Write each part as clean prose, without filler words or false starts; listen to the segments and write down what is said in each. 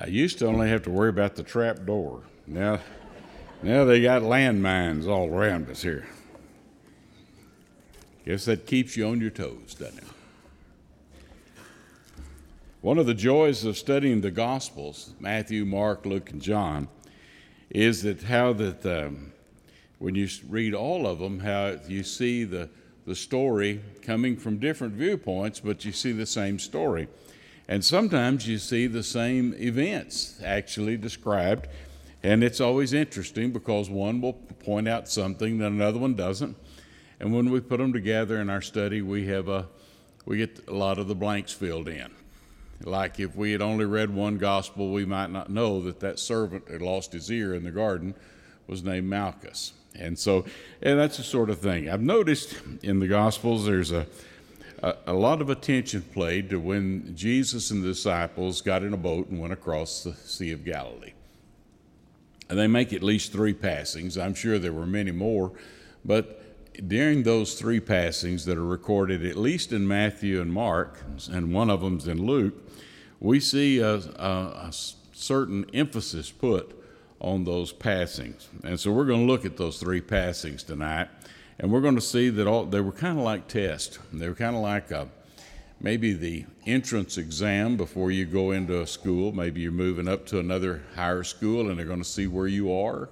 I used to only have to worry about the trap door. Now they got landmines all around us here. Guess that keeps you on your toes, doesn't it? One of the joys of studying the Gospels, Matthew, Mark, Luke, and John, is that when you read all of them, how you see the story coming from different viewpoints, but you see the same story. And sometimes you see the same events actually described, and it's always interesting because one will point out something that another one doesn't. And when we put them together in our study, we get a lot of the blanks filled in. Like if we had only read one gospel, we might not know that servant that lost his ear in the garden was named Malchus. And that's the sort of thing. I've noticed in the Gospels there's a lot of attention paid to when Jesus and the disciples got in a boat and went across the Sea of Galilee. And they make at least 3 passings. I'm sure there were many more, but during those 3 passings that are recorded, at least in Matthew and Mark, and one of them's in Luke, we see a certain emphasis put on those passings. And so we're going to look at those 3 passings tonight, and we're going to see that they were kind of like tests. They were kind of like maybe the entrance exam before you go into a school. Maybe you're moving up to another higher school, and they're going to see where you are,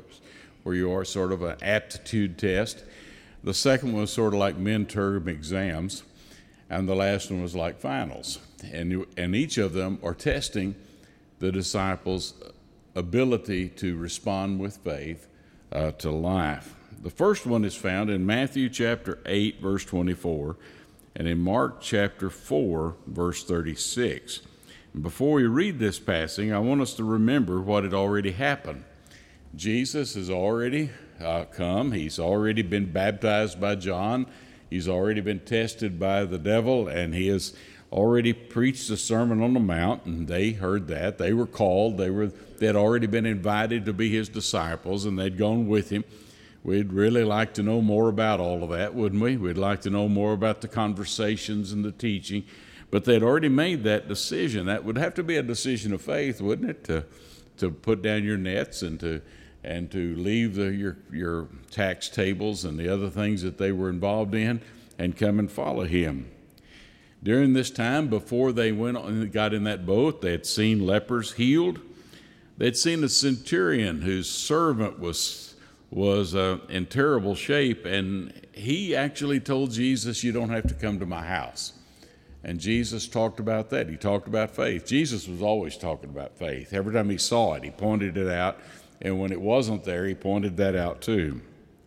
sort of an aptitude test. The second one was sort of like midterm exams, and the last one was like finals. And each of them are testing the disciples' ability to respond with faith to life. The first one is found in Matthew chapter 8, verse 24, and in Mark chapter 4, verse 36. And before we read this passage, I want us to remember what had already happened. Jesus has already come. He's already been baptized by John. He's already been tested by the devil, and he has already preached the Sermon on the Mount, and they heard that. They were called. They had already been invited to be his disciples, and they'd gone with him. We'd really like to know more about all of that, wouldn't we? We'd like to know more about the conversations and the teaching. But they'd already made that decision. That would have to be a decision of faith, wouldn't it? To put down your nets and to leave your tax tables and the other things that they were involved in and come and follow him. During this time, before they got in that boat, they had seen lepers healed. They'd seen a centurion whose servant was in terrible shape, and he actually told Jesus, "You don't have to come to my house." And Jesus talked about that. He talked about faith. Jesus was always talking about faith. Every time he saw it, he pointed it out, and when it wasn't there, he pointed that out too.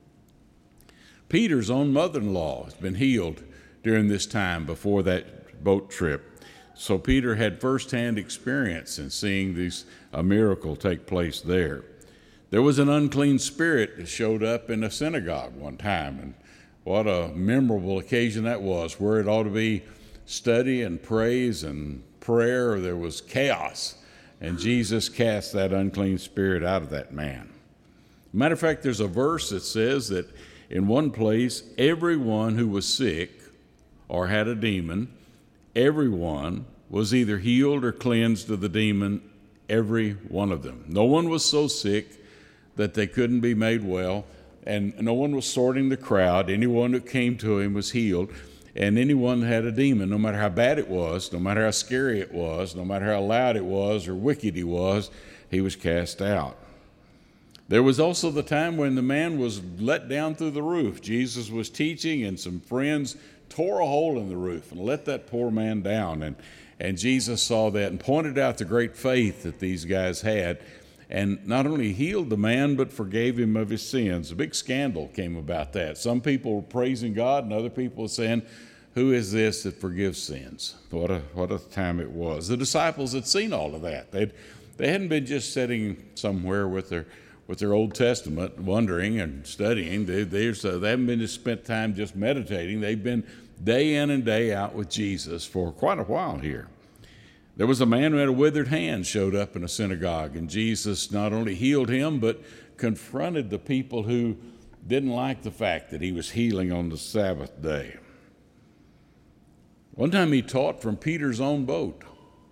Peter's own mother-in-law has been healed during this time before that boat trip. So Peter had firsthand experience in seeing a miracle take place there. There was an unclean spirit that showed up in a synagogue one time, and what a memorable occasion that was, where it ought to be study and praise and prayer. There was chaos, and Jesus cast that unclean spirit out of that man. Matter of fact, there's a verse that says that in one place, everyone who was sick or had a demon, everyone was either healed or cleansed of the demon, every one of them. No one was so sick that they couldn't be made well, and no one was sorting the crowd. Anyone that came to him was healed, and anyone that had a demon, no matter how bad it was, no matter how scary it was, no matter how loud it was or wicked he was cast out. There was also the time when the man was let down through the roof. Jesus was teaching, and some friends tore a hole in the roof and let that poor man down. And Jesus saw that and pointed out the great faith that these guys had, and not only healed the man, but forgave him of his sins. A big scandal came about that. Some people were praising God, and other people were saying, "Who is this that forgives sins?" What a time it was. The disciples had seen all of that. They hadn't been just sitting somewhere with their Old Testament, wondering and studying. They haven't been just spent time just meditating. They've been day in and day out with Jesus for quite a while here. There was a man who had a withered hand showed up in a synagogue, and Jesus not only healed him, but confronted the people who didn't like the fact that he was healing on the Sabbath day. One time he taught from Peter's own boat,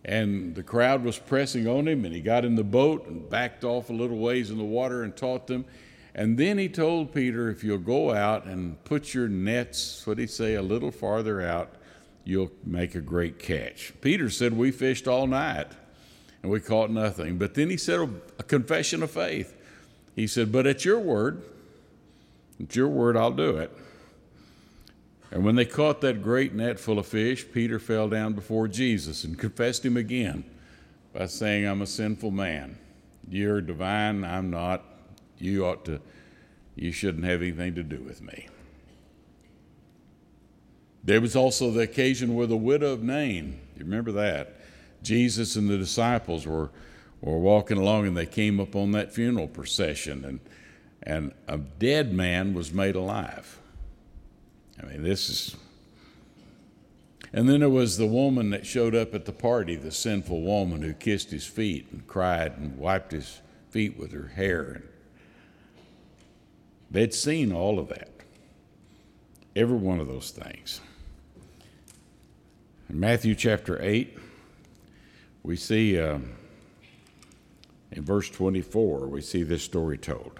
And the crowd was pressing on him, and he got in the boat and backed off a little ways in the water and taught them. And then he told Peter, if you'll go out and put your nets, what did he say, a little farther out, you'll make a great catch. Peter said, we fished all night and we caught nothing. But then he said a confession of faith. He said, but at your word, I'll do it. And when they caught that great net full of fish, Peter fell down before Jesus and confessed him again by saying, I'm a sinful man. You're divine, I'm not. You shouldn't have anything to do with me. There was also the occasion where the widow of Nain, you remember that? Jesus and the disciples were walking along, and they came up on that funeral procession, and a dead man was made alive. I mean, this is... And then there was the woman that showed up at the party, the sinful woman who kissed his feet and cried and wiped his feet with her hair. And they'd seen all of that, every one of those things. In Matthew chapter 8, we see in verse 24, we see this story told.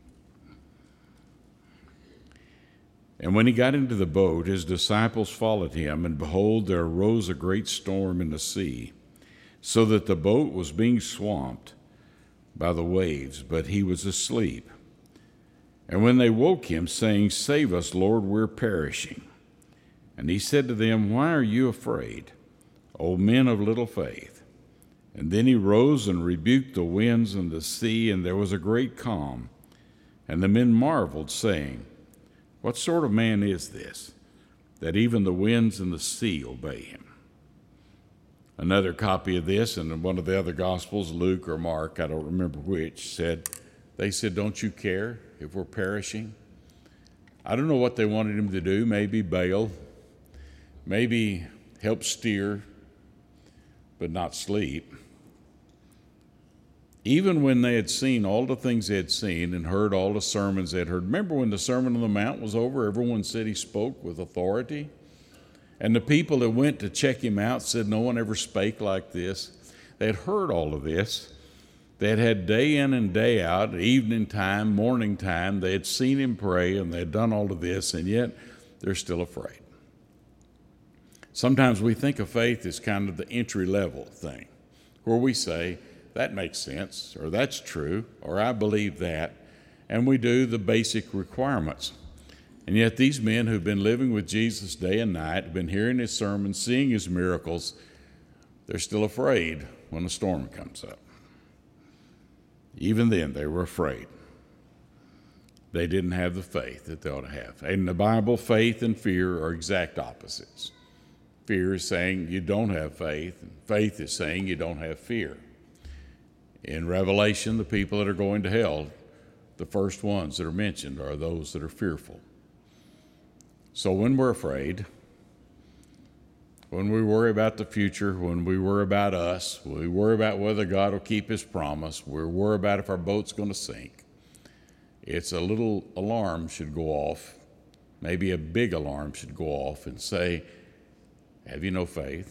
And when he got into the boat, his disciples followed him, and behold, there arose a great storm in the sea, so that the boat was being swamped by the waves, but he was asleep. And when they woke him, saying, Save us, Lord, we're perishing. And he said to them, Why are you afraid, O men of little faith? And then he rose and rebuked the winds and the sea, and there was a great calm. And the men marveled, saying, What sort of man is this, that even the winds and the sea obey him? Another copy of this, and in one of the other Gospels, Luke or Mark, I don't remember which, they said, Don't you care if we're perishing? I don't know what they wanted him to do. Maybe bail, maybe help steer, but not sleep. Even when they had seen all the things they had seen and heard all the sermons they had heard. Remember when the Sermon on the Mount was over, everyone said he spoke with authority? And the people that went to check him out said no one ever spake like this. They had heard all of this. They had had day in and day out, evening time, morning time. They had seen him pray, and they had done all of this, and yet they're still afraid. Sometimes we think of faith as kind of the entry-level thing, where we say, that makes sense, or that's true, or I believe that, and we do the basic requirements. And yet these men who've been living with Jesus day and night, have been hearing his sermons, seeing his miracles, they're still afraid when a storm comes up. Even then, they were afraid. They didn't have the faith that they ought to have. And in the Bible, faith and fear are exact opposites. Fear is saying you don't have faith, and faith is saying you don't have fear. In Revelation, the people that are going to hell, the first ones that are mentioned are those that are fearful. So when we're afraid, when we worry about the future, when we worry about us, we worry about whether God will keep his promise, we worry about if our boat's going to sink, it's a little alarm should go off, maybe a big alarm should go off and say, have you no faith?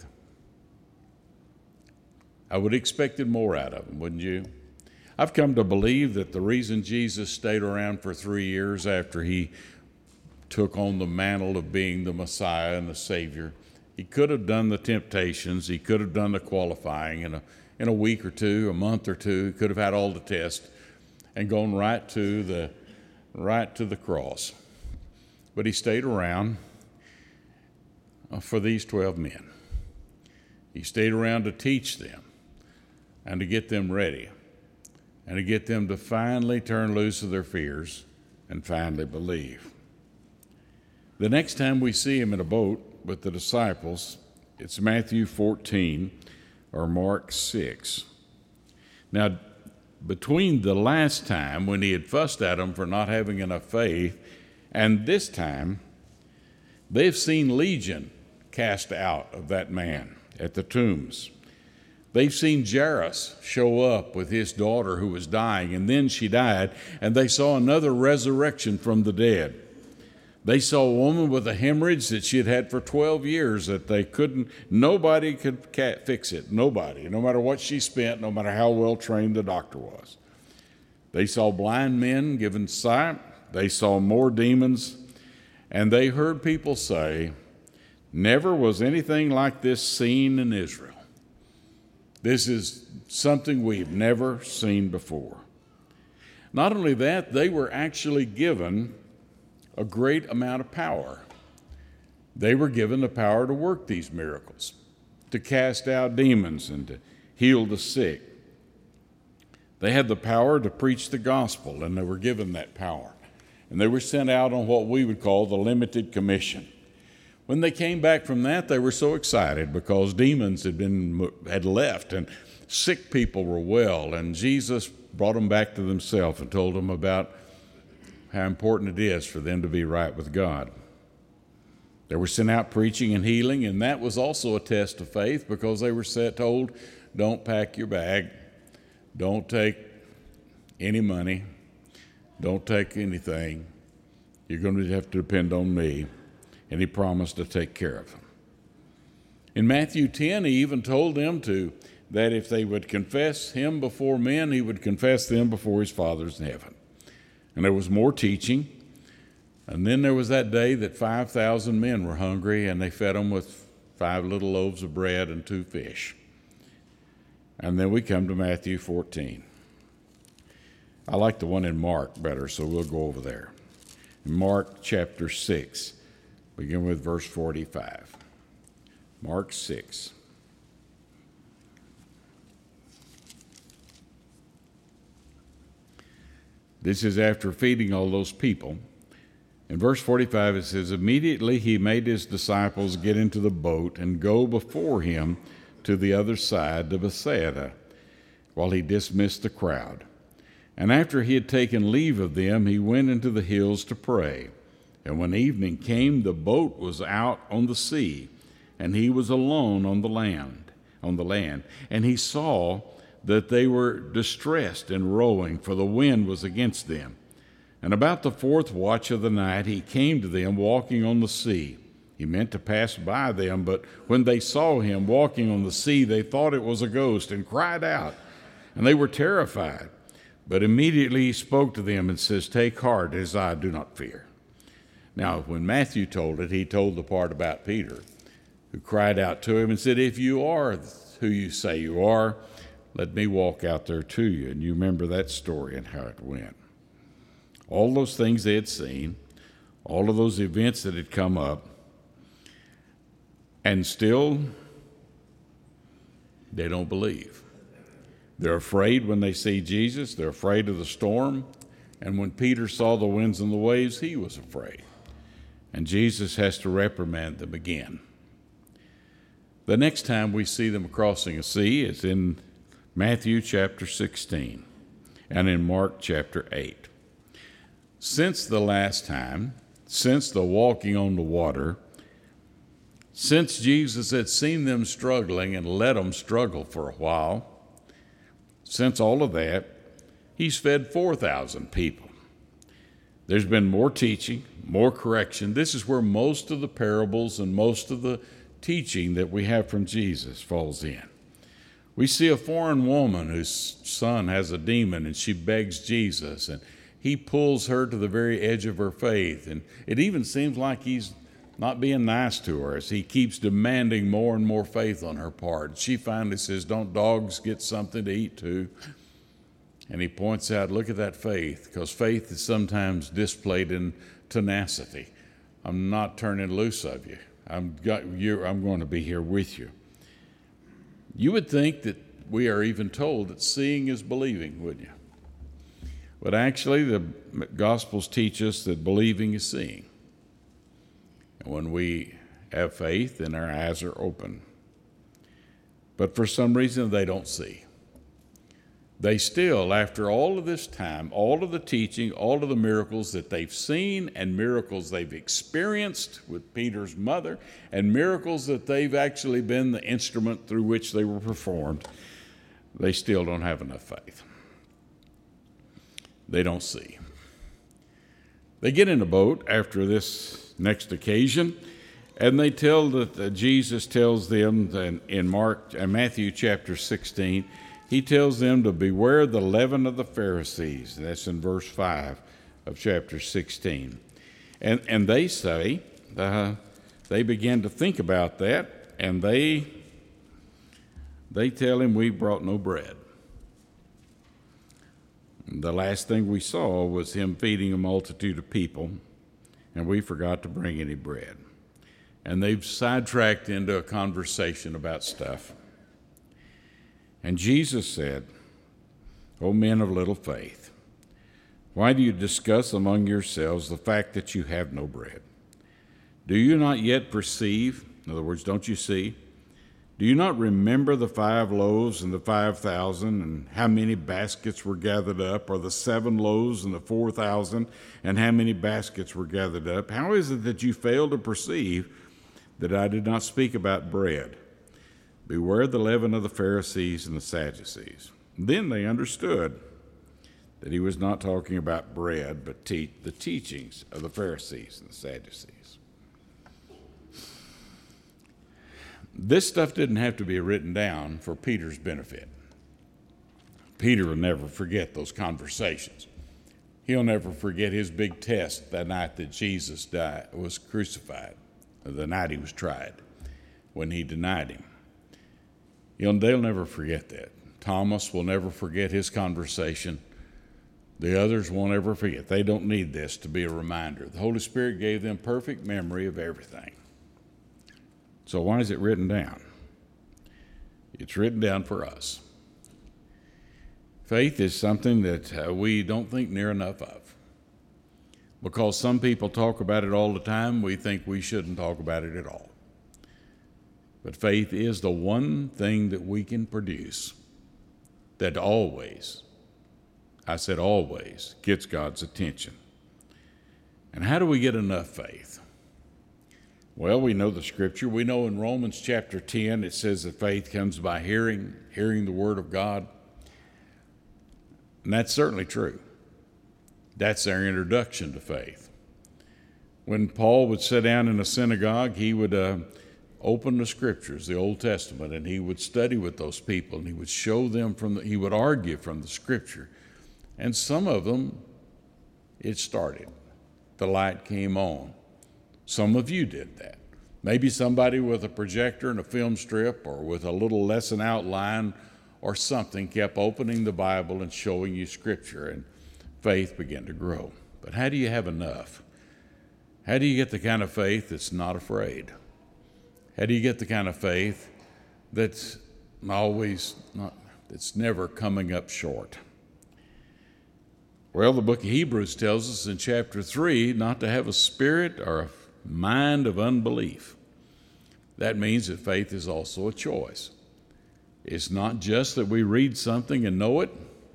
I would have expected more out of him, wouldn't you? I've come to believe that the reason Jesus stayed around for 3 years after he took on the mantle of being the Messiah and the Savior, he could have done the temptations, he could have done the qualifying in a week or two, a month or two, he could have had all the tests and gone right to the cross. But he stayed around for these 12 men. He stayed around to teach them and to get them ready and to get them to finally turn loose of their fears and finally believe. The next time we see him in a boat with the disciples, it's Matthew 14 or Mark 6. Now, between the last time when he had fussed at them for not having enough faith and this time, they've seen Legion cast out of that man at the tombs. They've seen Jairus show up with his daughter who was dying, and then she died, and they saw another resurrection from the dead. They saw a woman with a hemorrhage that she had had for 12 years that nobody could fix it. Nobody, no matter what she spent, no matter how well trained the doctor was. They saw blind men given sight. They saw more demons. And they heard people say, never was anything like this seen in Israel. This is something we've never seen before. Not only that, they were actually given a great amount of power. They were given the power to work these miracles, to cast out demons and to heal the sick. They had the power to preach the gospel, and they were given that power. And they were sent out on what we would call the limited commission. When they came back from that, they were so excited because demons had left and sick people were well, and Jesus brought them back to themselves and told them about how important it is for them to be right with God. They were sent out preaching and healing, and that was also a test of faith because they were told, don't pack your bag, don't take any money, don't take anything. You're going to have to depend on me. And he promised to take care of them. In Matthew 10, he even told them that if they would confess him before men, he would confess them before his Father in heaven. And there was more teaching. And then there was that day that 5,000 men were hungry, and they fed them with 5 little loaves of bread and 2 fish. And then we come to Matthew 14. I like the one in Mark better, so we'll go over there. In Mark chapter 6, begin with verse 45. Mark 6. This is after feeding all those people. In verse 45 it says, immediately he made his disciples get into the boat and go before him to the other side to Bethsaida, while he dismissed the crowd. And after he had taken leave of them, he went into the hills to pray. And when evening came, the boat was out on the sea, and he was alone on the land. And he saw that they were distressed and rowing, for the wind was against them. And about the 4th watch of the night he came to them walking on the sea. He meant to pass by them, but when they saw him walking on the sea, they thought it was a ghost and cried out, and they were terrified. But immediately he spoke to them and says, take heart, it is I, do not fear. Now, when Matthew told it, he told the part about Peter, who cried out to him and said, if you are who you say you are, let me walk out there to you. And you remember that story and how it went. All those things they had seen, all of those events that had come up, and still they don't believe. They're afraid when they see Jesus. They're afraid of the storm. And when Peter saw the winds and the waves, he was afraid. And Jesus has to reprimand them again. The next time we see them crossing a sea is in Matthew chapter 16 and in Mark chapter 8. Since the last time, since the walking on the water, since Jesus had seen them struggling and let them struggle for a while, since all of that, he's fed 4,000 people. There's been more teaching, more correction. This is where most of the parables and most of the teaching that we have from Jesus falls in. We see a foreign woman whose son has a demon, and she begs Jesus, and he pulls her to the very edge of her faith. And it even seems like he's not being nice to her as he keeps demanding more and more faith on her part. She finally says, don't dogs get something to eat too? And he points out, look at that faith, because faith is sometimes displayed in tenacity. I'm not turning loose of you. I'm going to be here with you. You would think that we are even told that seeing is believing, wouldn't you? But actually, the Gospels teach us that believing is seeing. And when we have faith, then our eyes are open. But for some reason, they don't see. They still, after all of this time, all of the teaching, all of the miracles that they've seen and miracles they've experienced with Peter's mother and miracles that they've actually been the instrument through which they were performed, they still don't have enough faith. They don't see. They get in a boat after this next occasion, and they tell that Jesus tells them in Matthew chapter 16, he tells them to beware the leaven of the Pharisees. That's in verse 5 of chapter 16. And they say, they begin to think about that, and they tell him, we brought no bread. The last thing we saw was him feeding a multitude of people, and we forgot to bring any bread. And they've sidetracked into a conversation about stuff. And Jesus said, O men of little faith, why do you discuss among yourselves the fact that you have no bread? Do you not yet perceive? In other words, don't you see? Do you not remember the 5 loaves and the 5,000, and how many baskets were gathered up, or the 7 loaves and the 4,000, and how many baskets were gathered up? How is it that you fail to perceive that I did not speak about bread? Beware the leaven of the Pharisees and the Sadducees. Then they understood that he was not talking about bread, but the teachings of the Pharisees and the Sadducees. This stuff didn't have to be written down for Peter's benefit. Peter will never forget those conversations. He'll never forget his big test that night that Jesus was crucified, or the night he was tried, when he denied him. They'll never forget that. Thomas will never forget his conversation. The others won't ever forget. They don't need this to be a reminder. The Holy Spirit gave them perfect memory of everything. So why is it written down? It's written down for us. Faith is something that we don't think near enough of. Because some people talk about it all the time, we think we shouldn't talk about it at all. But faith is the one thing that we can produce that always, I said always, gets God's attention. And how do we get enough faith? Well, we know the scripture. We know in Romans chapter 10, it says that faith comes by hearing the word of God. And that's certainly true. That's our introduction to faith. When Paul would sit down in a synagogue, he would open the scriptures, the Old Testament, and he would study with those people, and he would show them he would argue from the scripture. And some of them, it started. The light came on. Some of you did that. Maybe somebody with a projector and a film strip, or with a little lesson outline or something, kept opening the Bible and showing you scripture, and faith began to grow. But how do you have enough? How do you get the kind of faith that's not afraid? How do you get the kind of faith that's that's never coming up short? Well, the book of Hebrews tells us in chapter 3 not to have a spirit or a mind of unbelief. That means that faith is also a choice. It's not just that we read something and know it.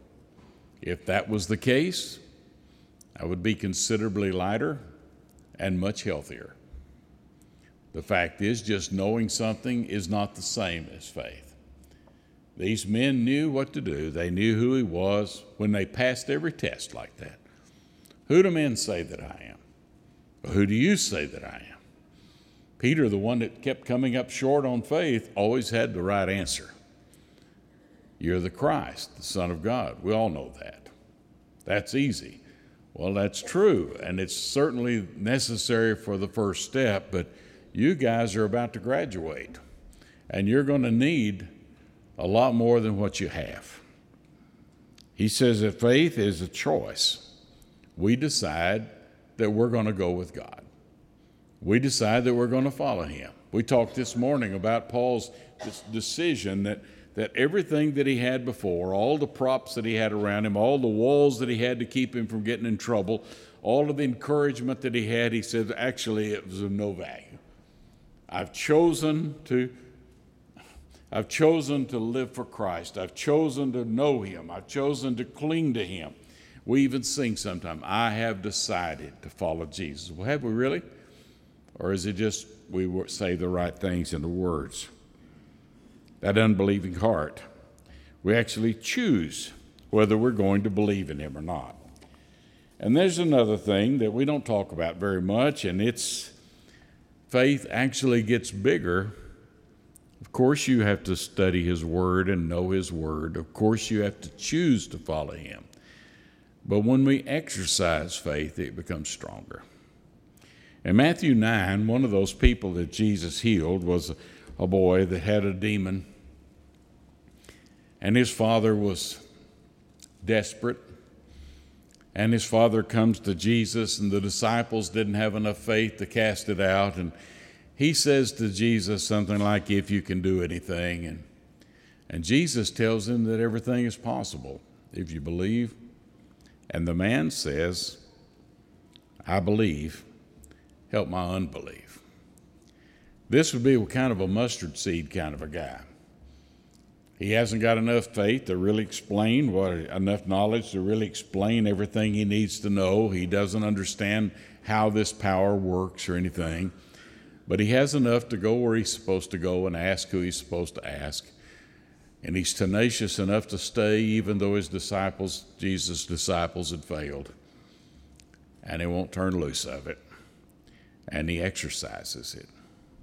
If that was the case, I would be considerably lighter and much healthier. The fact is, just knowing something is not the same as faith. These men knew what to do. They knew who he was when they passed every test like that. Who do men say that I am? Who do you say that I am? Peter, the one that kept coming up short on faith, always had the right answer. You're the Christ, the Son of God. We all know that. That's easy. Well, that's true, and it's certainly necessary for the first step, but you guys are about to graduate, and you're going to need a lot more than what you have. He says that faith is a choice. We decide that we're going to go with God. We decide that we're going to follow him. We talked this morning about Paul's decision that everything that he had before, all the props that he had around him, all the walls that he had to keep him from getting in trouble, all of the encouragement that he had, he said, actually, it was of no value. I've chosen to live for Christ. I've chosen to know him. I've chosen to cling to him. We even sing sometimes, I have decided to follow Jesus. Well, have we really? Or is it just we say the right things in the words? That unbelieving heart, we actually choose whether we're going to believe in him or not. And there's another thing that we don't talk about very much, and it's faith actually gets bigger. Of course, you have to study His Word and know His Word. Of course, you have to choose to follow Him. But when we exercise faith, it becomes stronger. In Matthew 9, one of those people that Jesus healed was a boy that had a demon, and his father was desperate. And his father comes to Jesus, and the disciples didn't have enough faith to cast it out. And he says to Jesus something like, if you can do anything. And Jesus tells him that everything is possible if you believe. And the man says, I believe, help my unbelief. This would be kind of a mustard seed kind of a guy. He hasn't got enough faith to really explain enough knowledge to really explain everything he needs to know. He doesn't understand how this power works or anything. But he has enough to go where he's supposed to go and ask who he's supposed to ask. And he's tenacious enough to stay even though Jesus' disciples had failed. And he won't turn loose of it. And he exercises it.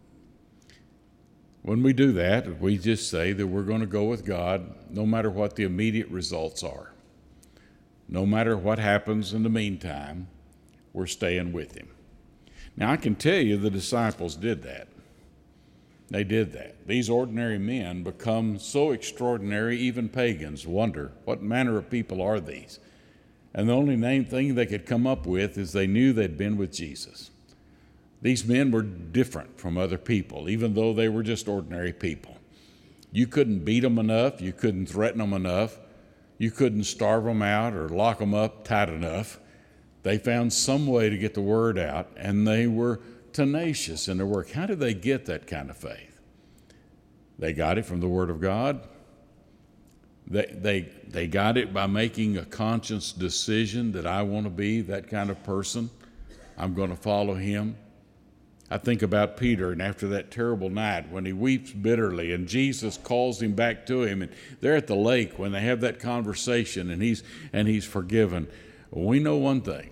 When we do that, we just say that we're going to go with God no matter what the immediate results are. No matter what happens in the meantime, we're staying with Him. Now, I can tell you the disciples did that. They did that. These ordinary men become so extraordinary, even pagans wonder, what manner of people are these? And the only thing they could come up with is they knew they'd been with Jesus. These men were different from other people, even though they were just ordinary people. You couldn't beat them enough. You couldn't threaten them enough. You couldn't starve them out or lock them up tight enough. They found some way to get the word out, and they were tenacious in their work. How did they get that kind of faith? They got it from the Word of God. They got it by making a conscious decision that I want to be that kind of person. I'm going to follow Him. I think about Peter, and after that terrible night when he weeps bitterly and Jesus calls him back to him, and they're at the lake when they have that conversation and he's forgiven. We know one thing.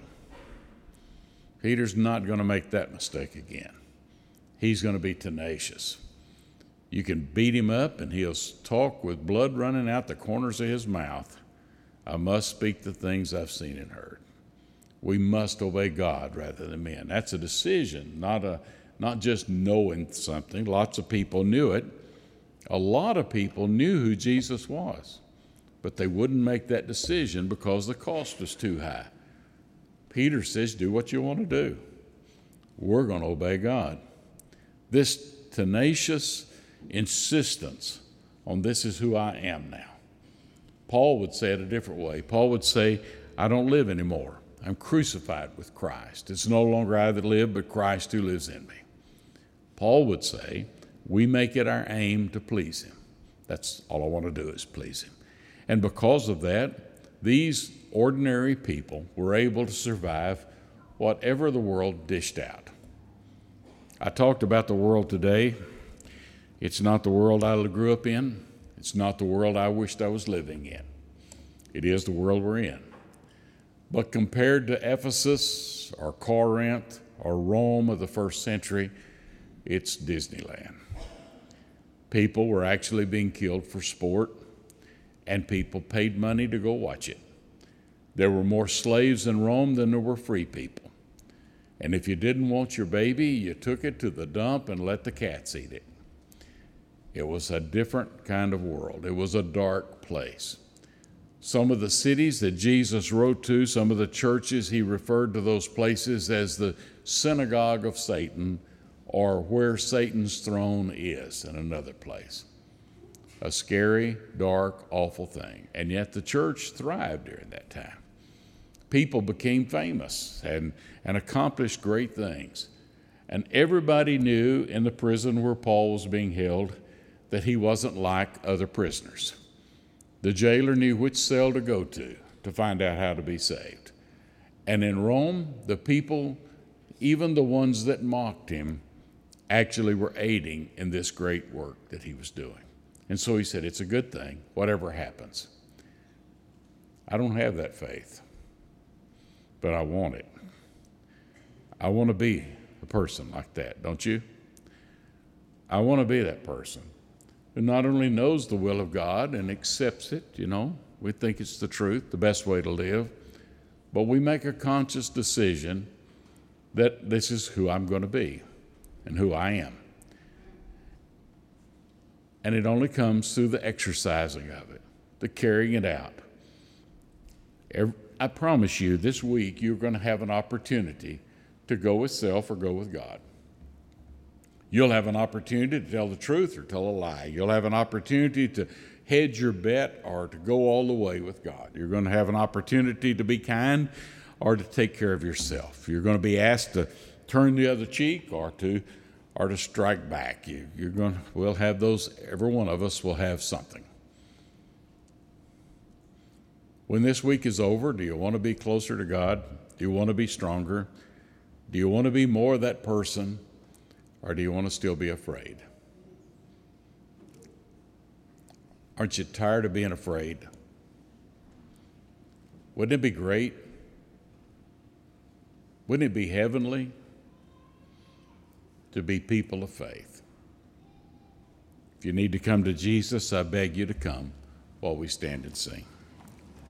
Peter's not going to make that mistake again. He's going to be tenacious. You can beat him up and he'll talk with blood running out the corners of his mouth. I must speak the things I've seen and heard. We must obey God rather than men. That's a decision, not just knowing something. Lots of people knew it. A lot of people knew who Jesus was, but they wouldn't make that decision because the cost was too high. Peter says, do what you want to do. We're going to obey God. This tenacious insistence on this is who I am now. Paul would say it a different way. Paul would say, I don't live anymore. I'm crucified with Christ. It's no longer I that live, but Christ who lives in me. Paul would say, we make it our aim to please Him. That's all I want to do is please Him. And because of that, these ordinary people were able to survive whatever the world dished out. I talked about the world today. It's not the world I grew up in. It's not the world I wished I was living in. It is the world we're in. But compared to Ephesus or Corinth or Rome of the first century, it's Disneyland. People were actually being killed for sport, and people paid money to go watch it. There were more slaves in Rome than there were free people. And if you didn't want your baby, you took it to the dump and let the cats eat it. It was a different kind of world. It was a dark place. Some of the cities that Jesus wrote to, some of the churches, he referred to those places as the synagogue of Satan, or where Satan's throne is in another place. A scary, dark, awful thing. And yet the church thrived during that time. People became famous and accomplished great things. And everybody knew in the prison where Paul was being held that he wasn't like other prisoners. The jailer knew which cell to go to find out how to be saved. And in Rome, the people, even the ones that mocked him, actually were aiding in this great work that he was doing. And so he said, it's a good thing, whatever happens. I don't have that faith. but I want it. I want to be a person like that, don't you? I want to be that person who not only knows the will of God and accepts it, we think it's the truth, the best way to live, but we make a conscious decision that this is who I'm going to be and who I am. And it only comes through the exercising of it, the carrying it out. I promise you, this week you're going to have an opportunity to go with self or go with God. You'll have an opportunity to tell the truth or tell a lie. You'll have an opportunity to hedge your bet or to go all the way with God. You're going to have an opportunity to be kind or to take care of yourself. You're going to be asked to turn the other cheek or to strike back. We'll have those. Every one of us will have something. When this week is over, do you want to be closer to God? Do you want to be stronger? Do you want to be more that person? Or do you want to still be afraid? Aren't you tired of being afraid? Wouldn't it be great? Wouldn't it be heavenly to be people of faith? If you need to come to Jesus, I beg you to come while we stand and sing.